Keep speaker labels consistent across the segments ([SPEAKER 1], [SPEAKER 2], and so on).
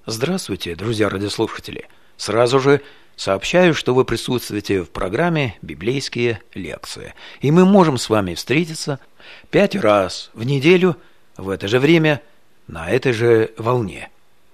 [SPEAKER 1] Здравствуйте, друзья радиослушатели! Сразу же сообщаю, что вы присутствуете в программе «Библейские лекции». И мы можем с вами встретиться 5 раз в неделю в это же время на этой же волне.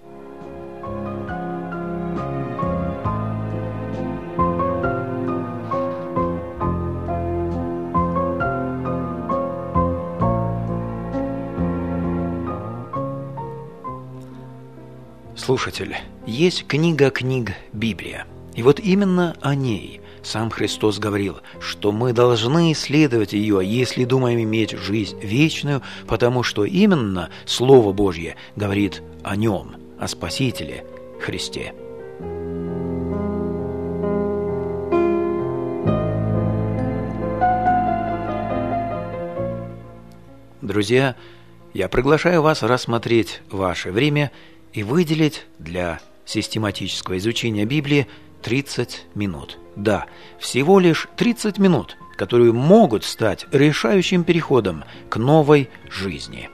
[SPEAKER 1] Слушатель, есть книга книг Библия. И вот именно о ней сам Христос говорил, что мы должны исследовать ее, если думаем иметь жизнь вечную, потому что именно Слово Божье говорит о нем, о Спасителе Христе. Друзья, я приглашаю вас рассмотреть ваше время и выделить для систематического изучения Библии 30 минут. Да, всего лишь 30 минут, которые могут стать решающим переходом к новой жизни.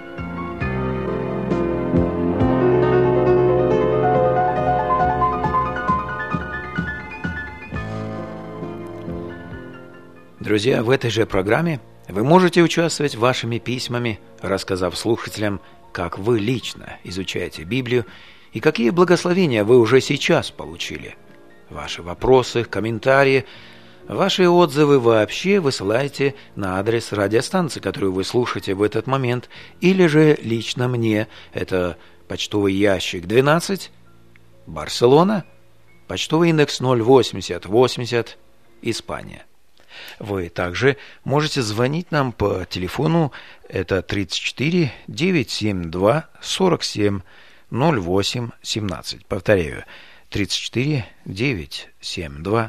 [SPEAKER 1] Друзья, в этой же программе вы можете участвовать вашими письмами, рассказав слушателям, как вы лично изучаете Библию и какие благословения вы уже сейчас получили. Ваши вопросы, комментарии, ваши отзывы вообще высылайте на адрес радиостанции, которую вы слушаете в этот момент, или же лично мне. Это почтовый ящик 12, Барселона, почтовый индекс 08080, Испания. Вы также можете звонить нам по телефону, это 34 972 47 08 17. Повторяю, 34 972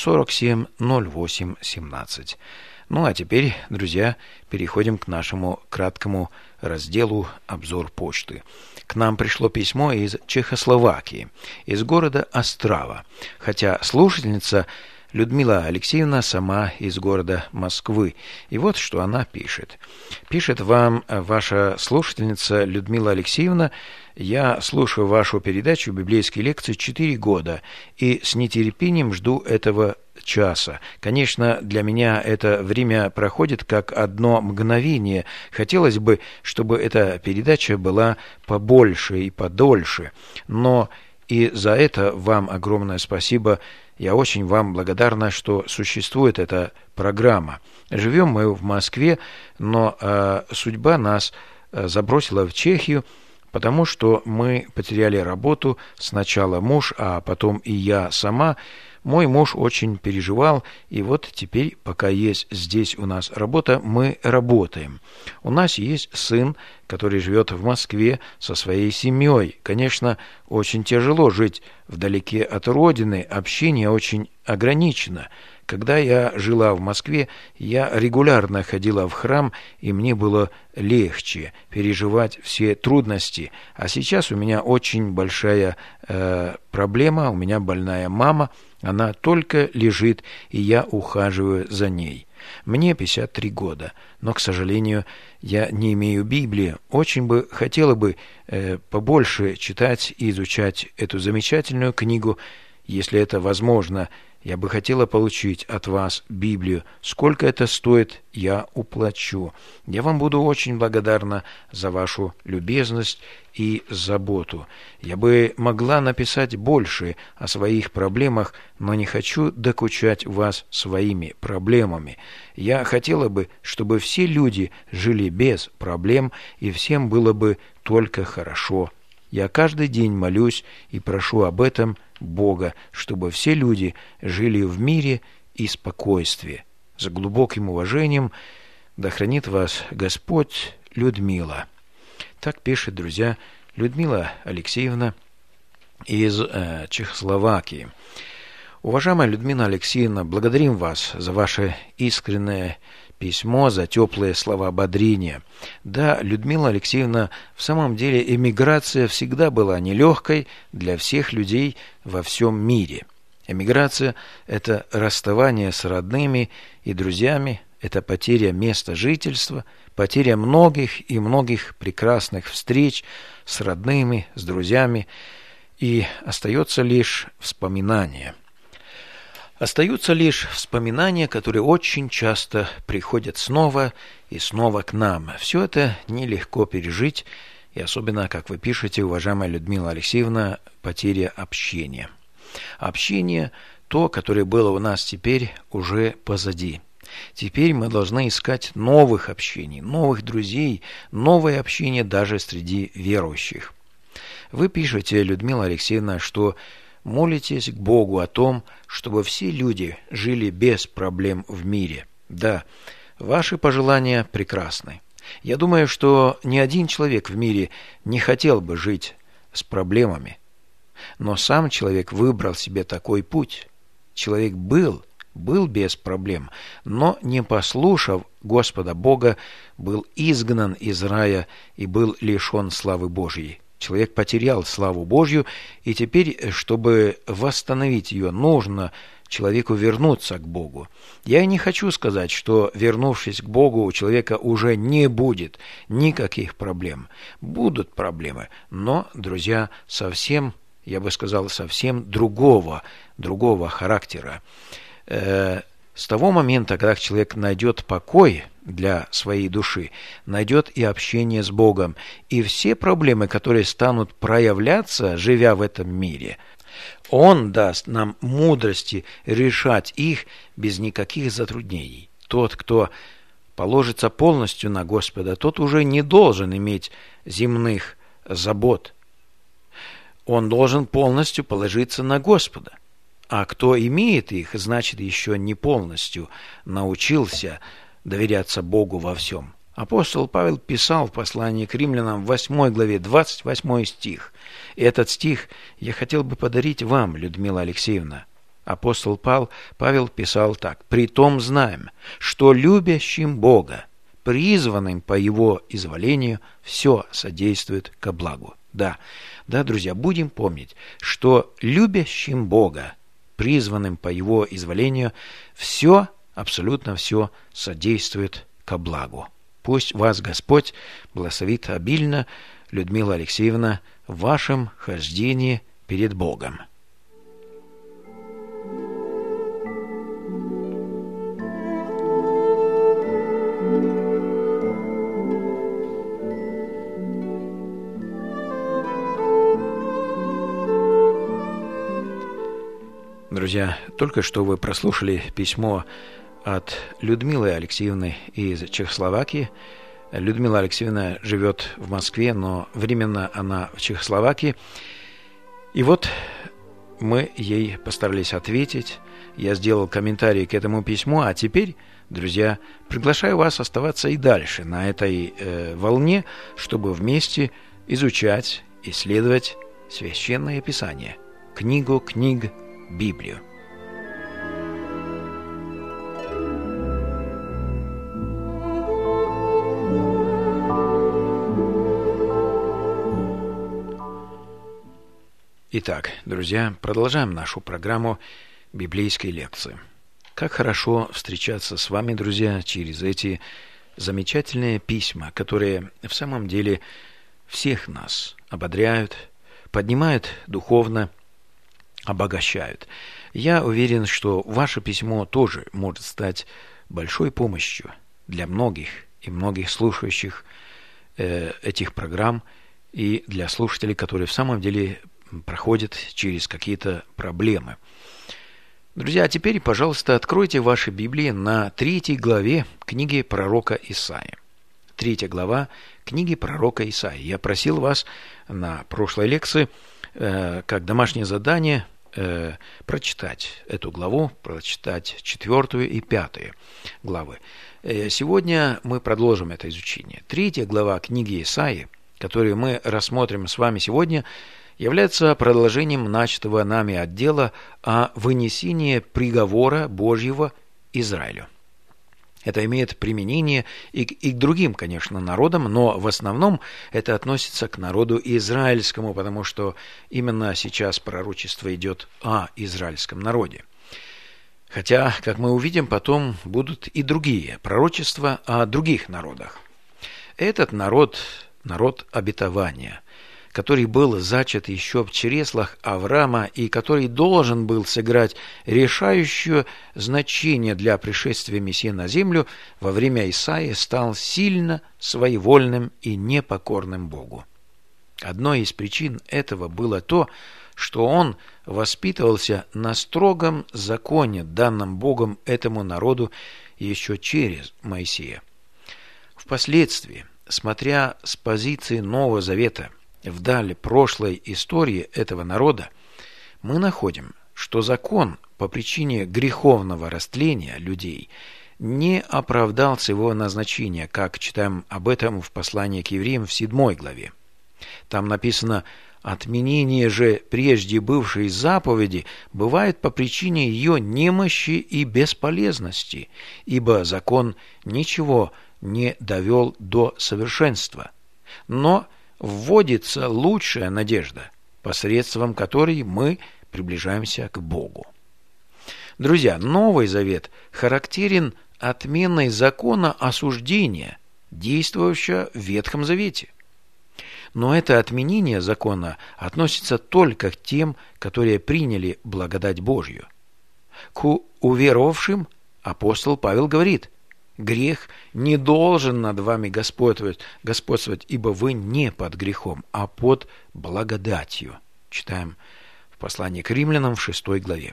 [SPEAKER 1] 47 08 17. Ну а теперь, друзья, переходим к нашему краткому разделу «Обзор почты». К нам пришло письмо из Чехословакии, из города Острава, хотя слушательница Людмила Алексеевна сама из города Москвы. И вот что она пишет. Пишет вам ваша слушательница Людмила Алексеевна: «Я слушаю вашу передачу «Библейские лекции» 4 года и с нетерпением жду этого часа. Конечно, для меня это время проходит как одно мгновение. Хотелось бы, чтобы эта передача была побольше и подольше. Но и за это вам огромное спасибо. Я очень вам благодарна, что существует эта программа. Живем мы в Москве, но судьба нас забросила в Чехию, потому что мы потеряли работу. Сначала муж, а потом и я сама. Мой муж очень переживал, и вот теперь, пока есть здесь у нас работа, мы работаем. У нас есть сын, который живет в Москве со своей семьей. Конечно, очень тяжело жить вдалеке от родины, общение очень ограничено. Когда я жила в Москве, я регулярно ходила в храм, и мне было легче переживать все трудности. А сейчас у меня очень большая проблема, у меня больная мама, она только лежит, и я ухаживаю за ней. Мне 53 года, но, к сожалению, я не имею Библии. Очень бы хотела бы побольше читать и изучать эту замечательную книгу. Если это возможно, я бы хотела получить от вас Библию. Сколько это стоит, я уплачу. Я вам буду очень благодарна за вашу любезность и заботу. Я бы могла написать больше о своих проблемах, но не хочу докучать вас своими проблемами. Я хотела бы, чтобы все люди жили без проблем, и всем было бы только хорошо. Я каждый день молюсь и прошу об этом Бога, чтобы все люди жили в мире и спокойствии. С глубоким уважением, да хранит вас Господь, Людмила». Так пишет, друзья, Людмила Алексеевна из Чехословакии. Уважаемая Людмила Алексеевна, благодарим вас за ваше искреннее письмо, за теплые слова ободрения. Да, Людмила Алексеевна, в самом деле эмиграция всегда была нелегкой для всех людей во всем мире. Эмиграция – это расставание с родными и друзьями, это потеря места жительства, потеря многих и многих прекрасных встреч с родными, с друзьями, и остается лишь вспоминание. Остаются лишь вспоминания, которые очень часто приходят снова и снова к нам. Все это нелегко пережить, и особенно, как вы пишете, уважаемая Людмила Алексеевна, потеря общения. Общение, то, которое было у нас теперь, уже позади. Теперь мы должны искать новых общений, новых друзей, новое общение даже среди верующих. Вы пишете, Людмила Алексеевна, что молитесь к Богу о том, чтобы все люди жили без проблем в мире. Да, ваши пожелания прекрасны. Я думаю, что ни один человек в мире не хотел бы жить с проблемами. Но сам человек выбрал себе такой путь. Человек был без проблем, но, не послушав Господа Бога, был изгнан из рая и был лишен славы Божьей. Человек потерял славу Божью, и теперь, чтобы восстановить ее, нужно человеку вернуться к Богу. Я не хочу сказать, что, вернувшись к Богу, у человека уже не будет никаких проблем. Будут проблемы, но, друзья, совсем, я бы сказал, совсем другого характера. С того момента, когда человек найдет покой для своей души, найдет и общение с Богом, и все проблемы, которые станут проявляться, живя в этом мире, Он даст нам мудрости решать их без никаких затруднений. Тот, кто положится полностью на Господа, тот уже не должен иметь земных забот. Он должен полностью положиться на Господа. А кто имеет их, значит, еще не полностью научился доверяться Богу во всем. Апостол Павел писал в послании к римлянам в 8 главе 28 стих. И этот стих я хотел бы подарить вам, Людмила Алексеевна. Апостол Павел писал так: «Притом знаем, что любящим Бога, призванным по Его изволению, все содействует ко благу». Да, друзья, будем помнить, что любящим Бога, призванным по Его изволению, все, абсолютно все содействует ко благу. Пусть вас Господь благословит обильно, Людмила Алексеевна, в вашем хождении перед Богом. Друзья, только что вы прослушали письмо от Людмилы Алексеевны из Чехословакии. Людмила Алексеевна живет в Москве, но временно она в Чехословакии. И вот мы ей постарались ответить. Я сделал комментарий к этому письму, а теперь, друзья, приглашаю вас оставаться и дальше на этой волне, чтобы вместе изучать, исследовать Священное Писание, книгу книг, Библию. Итак, друзья, продолжаем нашу программу библейской лекции. Как хорошо встречаться с вами, друзья, через эти замечательные письма, которые в самом деле всех нас ободряют, поднимают духовно, обогащают. Я уверен, что ваше письмо тоже может стать большой помощью для многих и многих слушающих этих программ и для слушателей, которые в самом деле проходят через какие-то проблемы. Друзья, а теперь, пожалуйста, откройте ваши Библии на 3 главе книги пророка Исаии. 3 глава книги пророка Исаии. Я просил вас на прошлой лекции как домашнее задание прочитать эту главу, прочитать 4 и 5 главы. Сегодня мы продолжим это изучение. 3 глава книги Исаии, которую мы рассмотрим с вами сегодня, является продолжением начатого нами отдела о вынесении приговора Божьего Израилю. Это имеет применение и к другим, конечно, народам, но в основном это относится к народу израильскому, потому что именно сейчас пророчество идет о израильском народе. Хотя, как мы увидим, потом будут и другие пророчества о других народах. Этот народ – народ обетования, который был зачат еще в чреслах Авраама и который должен был сыграть решающее значение для пришествия Мессии на землю, во время Исаии стал сильно своевольным и непокорным Богу. Одной из причин этого было то, что он воспитывался на строгом законе, данном Богом этому народу еще через Моисея. Впоследствии, смотря с позиции Нового Завета вдаль прошлой истории этого народа, мы находим, что закон по причине греховного растления людей не оправдал своего назначения, как читаем об этом в послании к евреям в 7 главе. Там написано: «Отменение же прежде бывшей заповеди бывает по причине ее немощи и бесполезности, ибо закон ничего не довел до совершенства, но вводится лучшая надежда, посредством которой мы приближаемся к Богу». Друзья, Новый Завет характерен отменой закона осуждения, действующего в Ветхом Завете. Но это отменение закона относится только к тем, которые приняли благодать Божью. К уверовавшим апостол Павел говорит: «Грех не должен над вами господствовать, ибо вы не под грехом, а под благодатью». Читаем в послании к римлянам в 6 главе.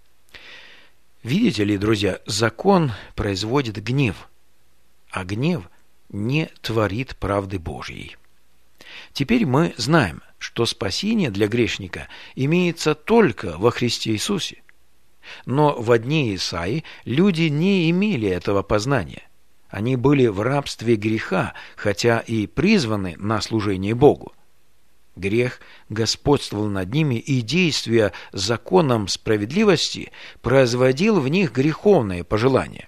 [SPEAKER 1] Видите ли, друзья, закон производит гнев, а гнев не творит правды Божьей. Теперь мы знаем, что спасение для грешника имеется только во Христе Иисусе. Но в дни Исаии люди не имели этого познания. Они были в рабстве греха, хотя и призваны на служение Богу. Грех господствовал над ними, и действуя законом справедливости, производил в них греховные пожелания.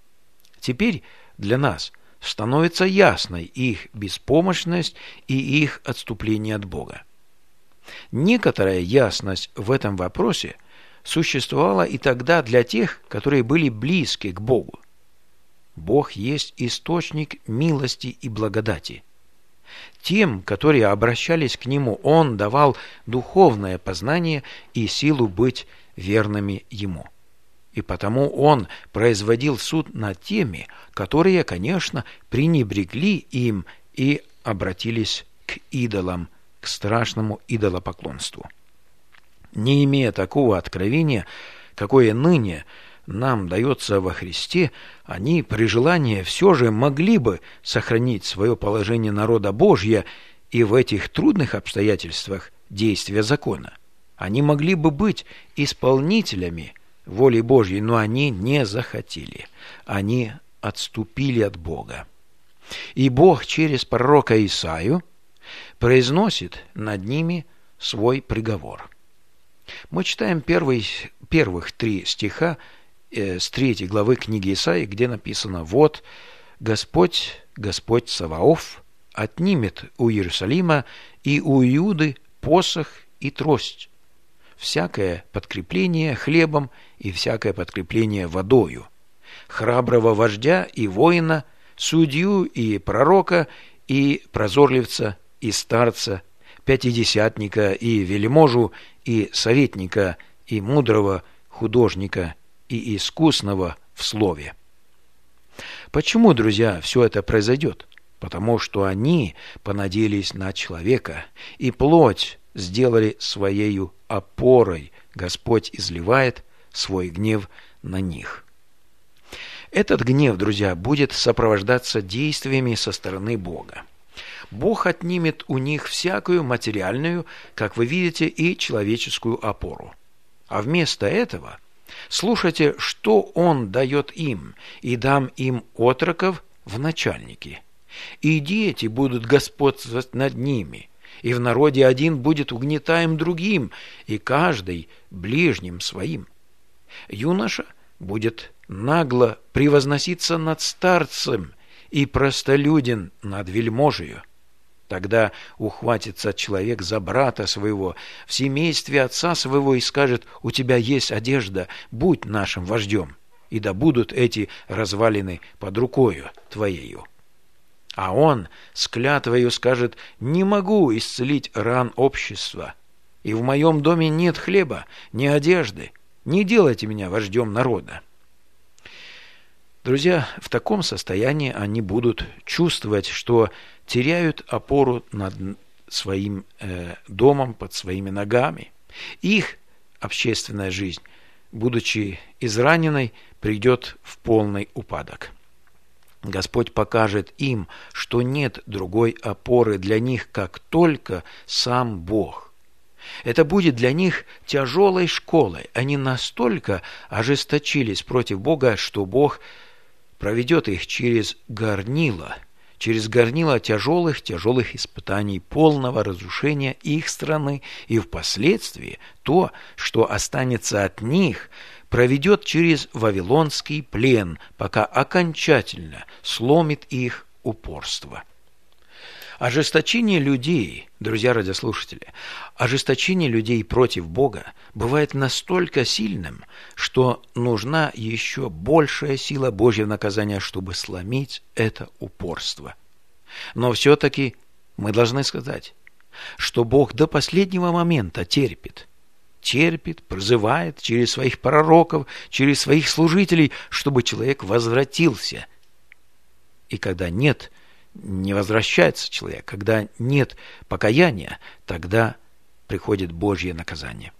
[SPEAKER 1] Теперь для нас становится ясной их беспомощность и их отступление от Бога. Некоторая ясность в этом вопросе существовала и тогда для тех, которые были близки к Богу. Бог есть источник милости и благодати. Тем, которые обращались к Нему, Он давал духовное познание и силу быть верными Ему. И потому Он производил суд над теми, которые, конечно, пренебрегли им и обратились к идолам, к страшному идолопоклонству. Не имея такого откровения, какое ныне нам дается во Христе, они при желании все же могли бы сохранить свое положение народа Божьего и в этих трудных обстоятельствах действия закона. Они могли бы быть исполнителями воли Божьей, но они не захотели. Они отступили от Бога. И Бог через пророка Исаию произносит над ними свой приговор. Мы читаем первых 3 стиха с 3 главы книги Исаии, где написано: «Вот Господь Саваоф отнимет у Иерусалима и у Иуды посох и трость, всякое подкрепление хлебом и всякое подкрепление водою, храброго вождя и воина, судью и пророка, и прозорливца, и старца, пятидесятника, и вельможу, и советника, и мудрого художника, и искусного в слове». Почему, друзья, все это произойдет? Потому что они понадеялись на человека, и плоть сделали своею опорой. Господь изливает свой гнев на них. Этот гнев, друзья, будет сопровождаться действиями со стороны Бога. Бог отнимет у них всякую материальную, как вы видите, и человеческую опору. А вместо этого слушайте, что Он дает им: «И дам им отроков в начальники, и дети будут господствовать над ними, и в народе один будет угнетаем другим, и каждый ближним своим. Юноша будет нагло превозноситься над старцем, и простолюдин над вельможею. Тогда ухватится человек за брата своего в семействе отца своего и скажет: «У тебя есть одежда, будь нашим вождем, и да будут эти развалины под рукою твоею». А он с клятвою скажет: «Не могу исцелить ран общества, и в моем доме нет хлеба, ни одежды, не делайте меня вождем народа». Друзья, в таком состоянии они будут чувствовать, что теряют опору над своим домом, под своими ногами. Их общественная жизнь, будучи израненной, придет в полный упадок. Господь покажет им, что нет другой опоры для них, как только сам Бог. Это будет для них тяжелой школой. Они настолько ожесточились против Бога, что Бог проведет их через горнило тяжелых испытаний, полного разрушения их страны, и впоследствии то, что останется от них, проведет через вавилонский плен, пока окончательно сломит их упорство. Ожесточение людей, друзья радиослушатели, ожесточение людей против Бога бывает настолько сильным, что нужна еще большая сила Божьего наказания, чтобы сломить это упорство. Но все-таки мы должны сказать, что Бог до последнего момента терпит, призывает через своих пророков, через своих служителей, чтобы человек возвратился. И когда не возвращается человек, когда нет покаяния, тогда приходит Божье наказание.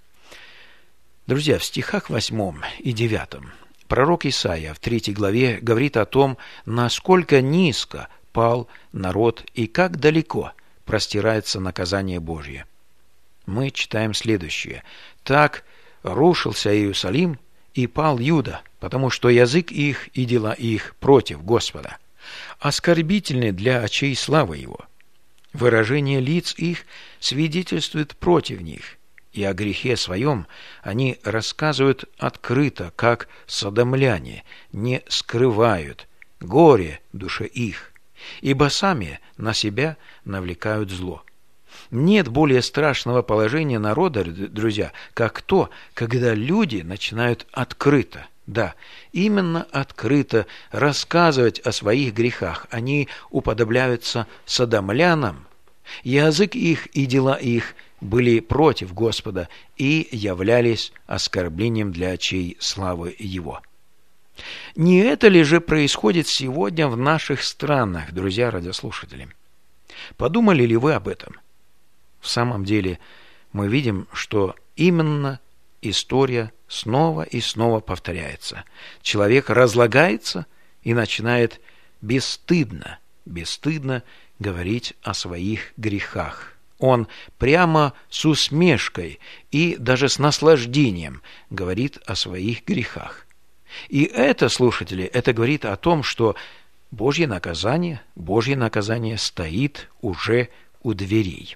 [SPEAKER 1] Друзья, в стихах 8 и 9 пророк Исаия в 3 главе говорит о том, насколько низко пал народ и как далеко простирается наказание Божье. Мы читаем следующее: «Так рушился Иерусалим и пал Юда, потому что язык их и дела их против Господа. Оскорбительны для очей славы его. Выражение лиц их свидетельствует против них, и о грехе своем они рассказывают открыто, как содомляне, не скрывают горе душе их, ибо сами на себя навлекают зло». Нет более страшного положения народа, друзья, как то, когда люди начинают открыто, да, именно открыто рассказывать о своих грехах. Они уподобляются содомлянам. Язык их и дела их были против Господа и являлись оскорблением для очей славы Его. Не это ли же происходит сегодня в наших странах, друзья радиослушатели? Подумали ли вы об этом? В самом деле мы видим, что именно история снова и снова повторяется. Человек разлагается и начинает бесстыдно говорить о своих грехах. Он прямо с усмешкой и даже с наслаждением говорит о своих грехах. И это, слушатели, это говорит о том, что Божье наказание стоит уже у дверей.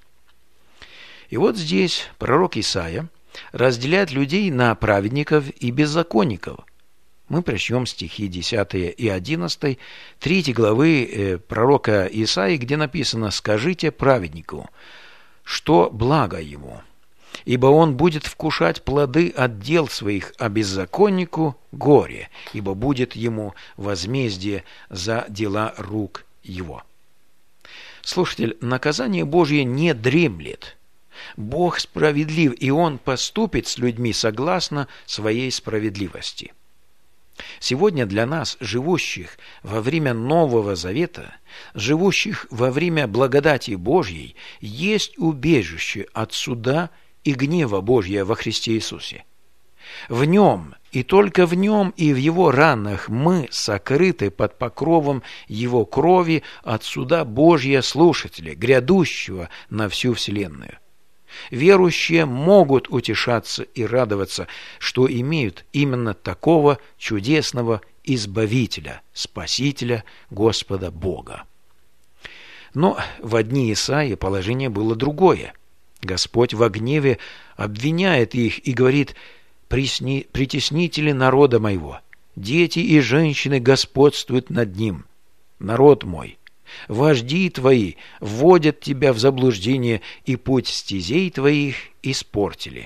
[SPEAKER 1] И вот здесь пророк Исаия разделяет людей на праведников и беззаконников. Мы прочтем стихи 10 и 11 3 главы пророка Исаии, где написано: «Скажите праведнику, что благо ему, ибо он будет вкушать плоды от дел своих, а беззаконнику горе, ибо будет ему возмездие за дела рук его». Слушатель, наказание Божье не дремлет. Бог справедлив, и Он поступит с людьми согласно своей справедливости. Сегодня для нас, живущих во время Нового Завета, живущих во время благодати Божьей, есть убежище от суда и гнева Божьего во Христе Иисусе. В Нем, и только в Нем и в Его ранах мы сокрыты под покровом Его крови от суда Божьего слушателя, грядущего на всю вселенную. Верующие могут утешаться и радоваться, что имеют именно такого чудесного Избавителя, Спасителя, Господа Бога. Но в дни Исаии положение было другое. Господь во гневе обвиняет их и говорит: «Притеснители народа моего, дети и женщины господствуют над ним. Народ мой, Вожди твои вводят тебя в заблуждение, и путь стезей твоих испортили.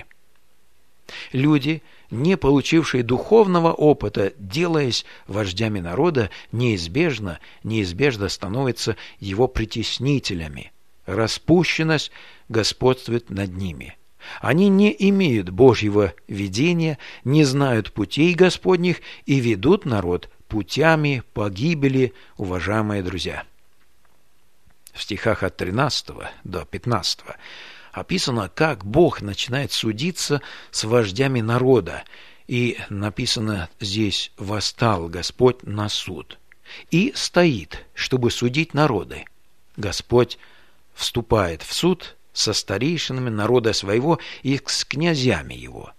[SPEAKER 1] Люди, не получившие духовного опыта, делаясь вождями народа, неизбежно становятся его притеснителями. Распущенность господствует над ними. Они не имеют Божьего видения, не знают путей Господних и ведут народ путями погибели, уважаемые друзья. В стихах от 13 до 15 описано, как Бог начинает судиться с вождями народа. И написано здесь: «Восстал Господь на суд и стоит, чтобы судить народы». Господь вступает в суд со старейшинами народа своего и с князьями его.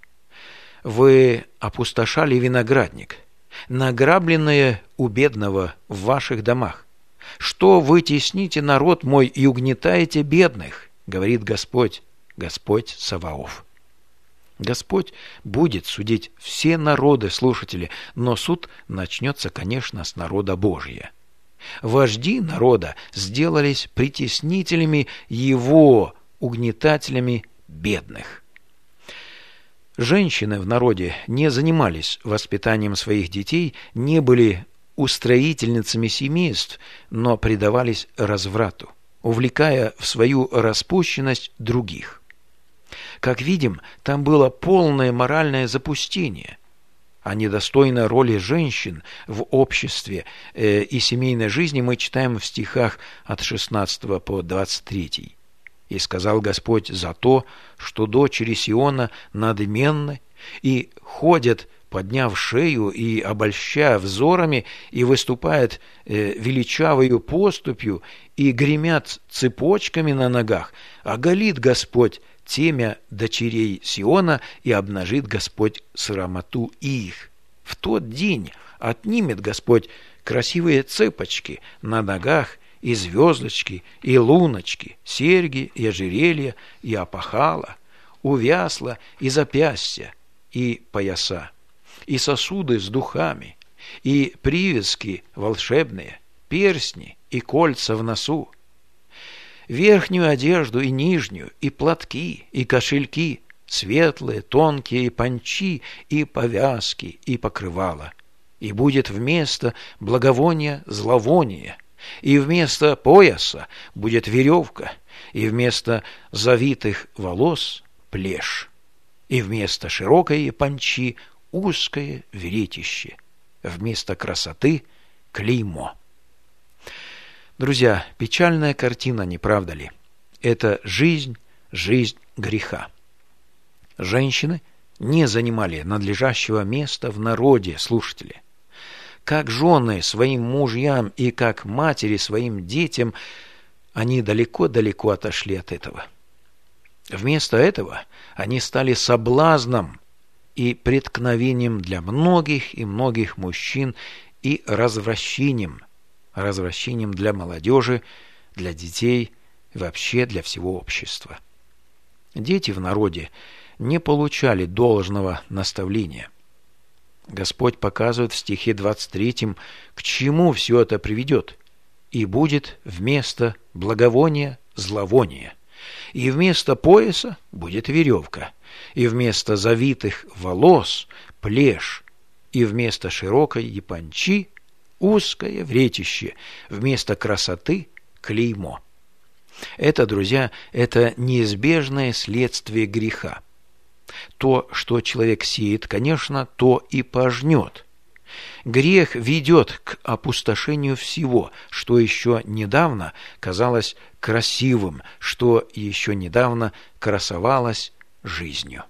[SPEAKER 1] «Вы опустошали виноградник, награбленное у бедного в ваших домах. Что вы тесните народ мой и угнетаете бедных, говорит Господь, Господь Саваоф». Господь будет судить все народы, слушатели, но суд начнется, конечно, с народа Божия. Вожди народа сделались притеснителями его, угнетателями бедных. Женщины в народе не занимались воспитанием своих детей, не были устроительницами семейств, но предавались разврату, увлекая в свою распущенность других. Как видим, там было полное моральное запустение. О недостойной роли женщин в обществе и семейной жизни мы читаем в стихах от 16 по 23. «И сказал Господь за то, что дочери Сиона надменны и ходят, подняв шею и обольщая взорами, и выступают величавою поступью, и гремят цепочками на ногах, оголит Господь темя дочерей Сиона, и обнажит Господь срамоту их. В тот день отнимет Господь красивые цепочки на ногах, и звездочки, и луночки, серьги, и ожерелья, и опахала, увясла, и запястья, и пояса, и сосуды с духами, и привязки волшебные, перстни и кольца в носу, верхнюю одежду и нижнюю, и платки, и кошельки, светлые, тонкие панчи, и повязки, и покрывала. И будет вместо благовония зловоние, и вместо пояса будет веревка, и вместо завитых волос плешь, и вместо широкой панчи узкое веретище, вместо красоты клеймо». Друзья, печальная картина, не правда ли? Это жизнь греха. Женщины не занимали надлежащего места в народе, слушатели. Как жены своим мужьям и как матери своим детям, они далеко-далеко отошли от этого. Вместо этого они стали соблазном и преткновением для многих и многих мужчин и развращением для молодежи, для детей, вообще для всего общества. Дети в народе не получали должного наставления. Господь показывает в стихе 23, к чему все это приведет. «И будет вместо благовония зловоние, и вместо пояса будет веревка, и вместо завитых волос плешь, и вместо широкой япончи узкое вретище, вместо красоты клеймо». Это, друзья, это неизбежное следствие греха. То, что человек сеет, конечно, то и пожнет. Грех ведет к опустошению всего, что еще недавно казалось красивым, что еще недавно красовалось жизнью.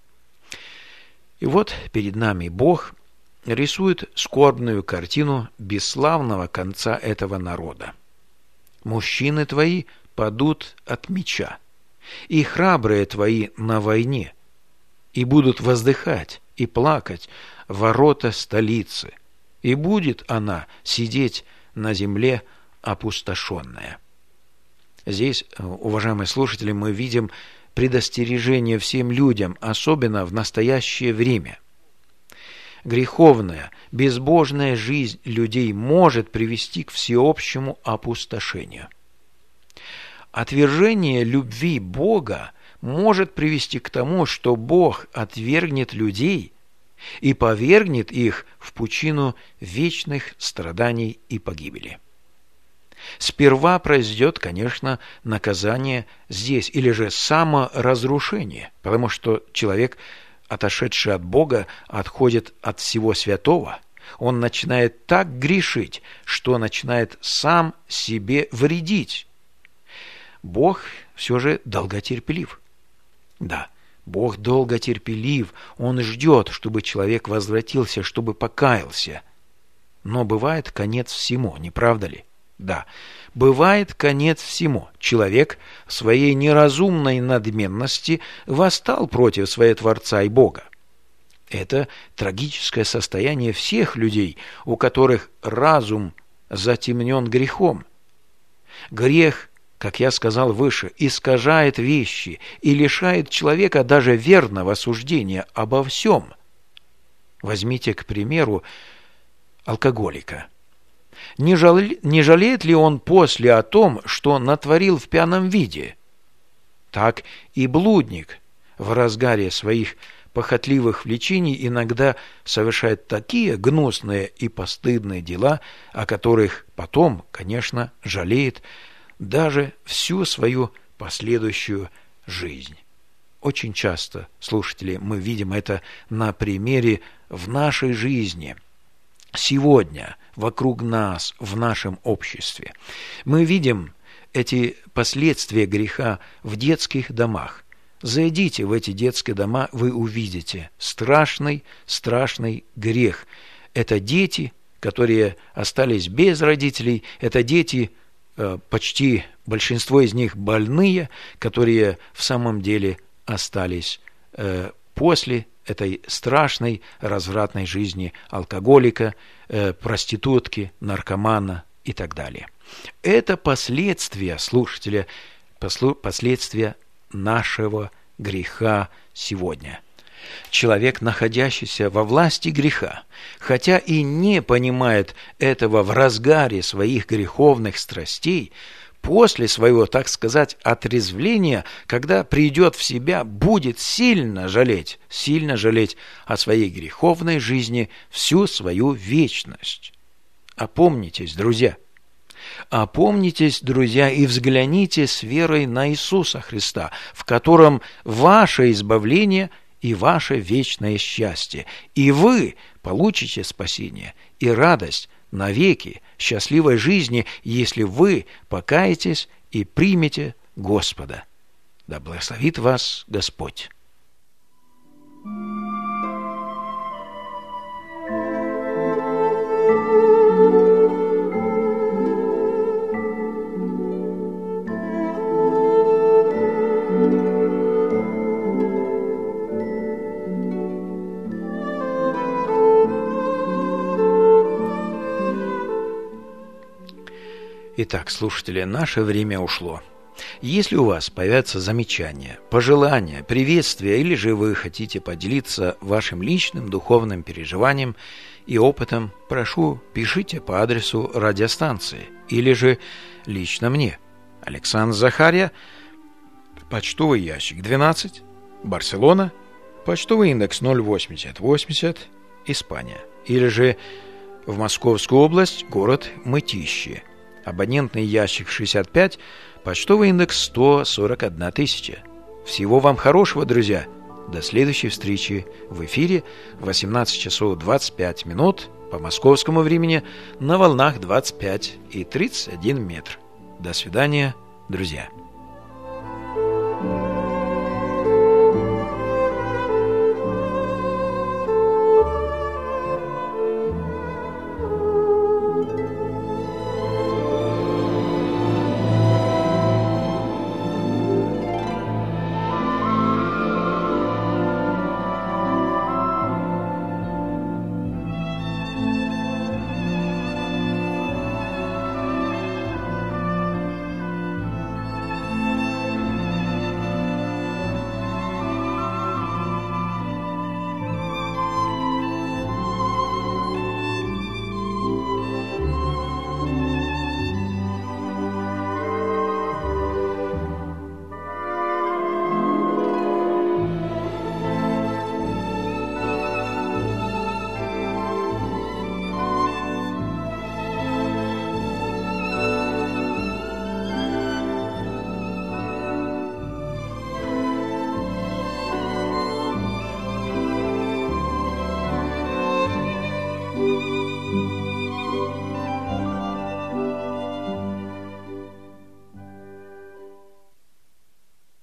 [SPEAKER 1] И вот перед нами Бог рисует скорбную картину бесславного конца этого народа. «Мужчины твои падут от меча, и храбрые твои на войне, и будут воздыхать и плакать ворота столицы, и будет она сидеть на земле опустошенная». Здесь, уважаемые слушатели, мы видим предостережение всем людям, особенно в настоящее время. греховная, безбожная жизнь людей может привести к всеобщему опустошению. Отвержение любви Бога может привести к тому, что Бог отвергнет людей и повергнет их в пучину вечных страданий и погибели. Сперва произойдет, конечно, наказание здесь, или же саморазрушение, потому что человек, отошедший от Бога, отходит от всего святого. Он начинает так грешить, что начинает сам себе вредить. Бог все же долготерпелив. Да, Бог долготерпелив, Он ждет, чтобы человек возвратился, чтобы покаялся. Но бывает конец всему, не правда ли? Да, бывает конец всему. Человек в своей неразумной надменности восстал против своего Творца и Бога. Это трагическое состояние всех людей, у которых разум затемнен грехом. Грех, как я сказал выше, искажает вещи и лишает человека даже верного суждения обо всем. Возьмите, к примеру, алкоголика. Не жалеет ли он после о том, что натворил в пьяном виде? Так и блудник в разгаре своих похотливых влечений иногда совершает такие гнусные и постыдные дела, о которых потом, конечно, жалеет даже всю свою последующую жизнь. Очень часто, слушатели, мы видим это на примере в нашей жизни. Сегодня вокруг нас, в нашем обществе, мы видим эти последствия греха в детских домах. Зайдите в эти детские дома, вы увидите страшный грех. Это дети, которые остались без родителей, это дети, почти большинство из них больные, которые в самом деле остались после этой страшной развратной жизни алкоголика, проститутки, наркомана и так далее. Это последствия, слушатели, последствия нашего греха сегодня. Человек, находящийся во власти греха, хотя и не понимает этого в разгаре своих греховных страстей, после своего, так сказать, отрезвления, когда придет в себя, будет сильно жалеть о своей греховной жизни всю свою вечность. Опомнитесь, друзья, и взгляните с верой на Иисуса Христа, в котором ваше избавление и ваше вечное счастье, и вы получите спасение и радость навеки счастливой жизни, если вы покаетесь и примете Господа. Да благословит вас Господь. Итак, слушатели, наше время ушло. Если у вас появятся замечания, пожелания, приветствия, или же вы хотите поделиться вашим личным духовным переживанием и опытом, прошу, пишите по адресу радиостанции или же лично мне. Александр Захарья, почтовый ящик 12, Барселона, почтовый индекс 08080, Испания. Или же в Московскую область, город Мытищи. Абонентный ящик 65, почтовый индекс 141 тысяча. Всего вам хорошего, друзья. До следующей встречи в эфире в 18 часов 25 минут по московскому времени на волнах 25 и 31 метр. До свидания, друзья.